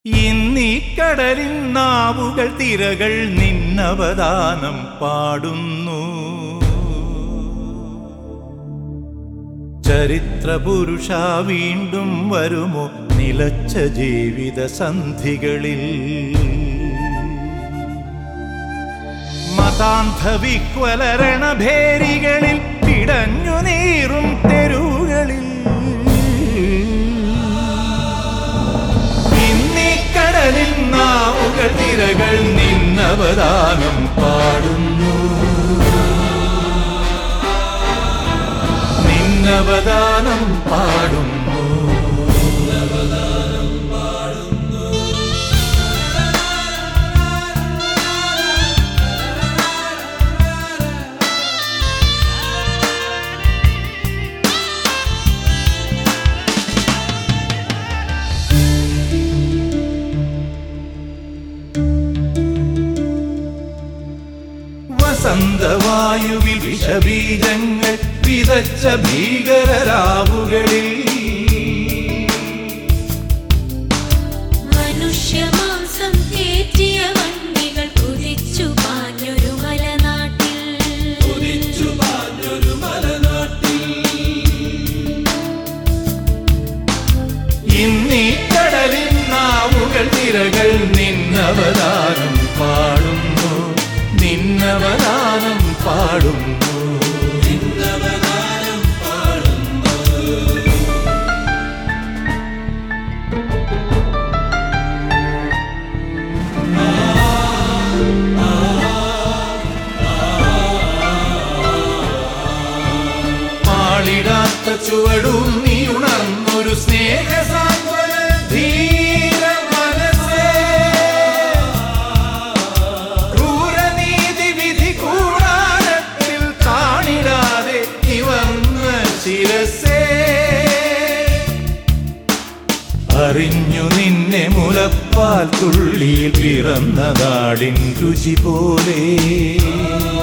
ഇന്നീ കടലിൻ നാവുകൾ തിരകൾ നിന്നവദാനം പാടുന്നു. ചരിത്രപുരുഷ വീണ്ടും വരുമോ നിലച്ച ജീവിത സന്ധികളിൽ? മതാന്ധവിക്വലരണഭേരികളിൽ പിടഞ്ഞു നീറും തെരുവുകളിൽ ഇന്നീ കടലിൻ നാവുകൾ തിരകൾ നിന്നവദാനം പാടുന്നു. നിന്നവദാനം പാടുന്നു. വസന്തവായുവിൽ വിഷബീജങ്ങൾ വിതച്ച ഭീകരരാവുകളിൽ മനുഷ്യമാംസം തേറ്റിയ വണ്ടികൾ കുതിച്ചു പാഞ്ഞൊരു മലനാട്ടിൽ ഇന്നീ കടലിൻ നാവുകൾ തിരകൾ നിന്നവദാനം പാടുന്നു. നിന്നവദാനം പാടുന്നു. നിന്നവദാനം പാടുന്നു. പാളിടാത്ത ചുവടും നീ ഉണർന്നൊരു സ്നേഹസാന്ത്വന ധീര മനസ്സേ. ക്രൂരനീതി വിധി കൂടാരത്തിൽ കാണിടാതെ നിവർന്ന ശിരസേ. അറിഞ്ഞു നിന്നെ മുലപ്പാൽ തുള്ളിയിൽ പിറന്ന നാടിൻ രുചി പോലെ